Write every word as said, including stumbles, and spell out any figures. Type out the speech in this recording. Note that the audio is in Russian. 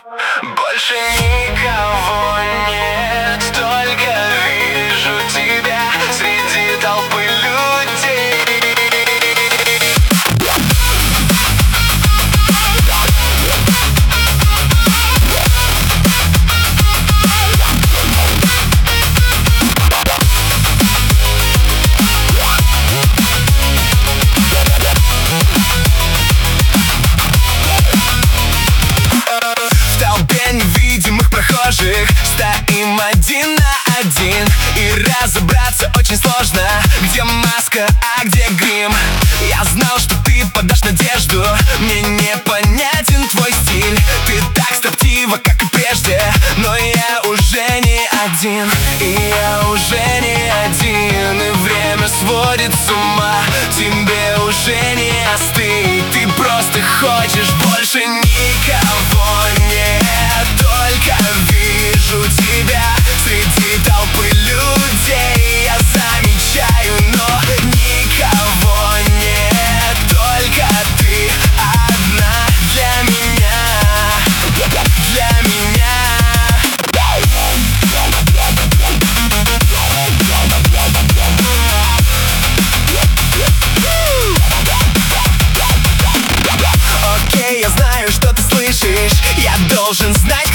Больше никого нет, только вижу тебя среди толпы людей. В толпе невидимых прохожих стоим один на один, и разобраться очень сложно, где маска, а где грим. Я знал, что ты подашь надежду, мне непонятен твой стиль. Ты так строптива, как и прежде, но я уже не один. И я уже не один, и время сводит с ума. Тебе уже не остыть, ты просто хочешь больше. Никого нет, только вижу тебя среди толпы людей. Я замечаю, но никого нет, только ты одна для меня, для меня. Окей, я знаю, что ты слышишь. Я должен знать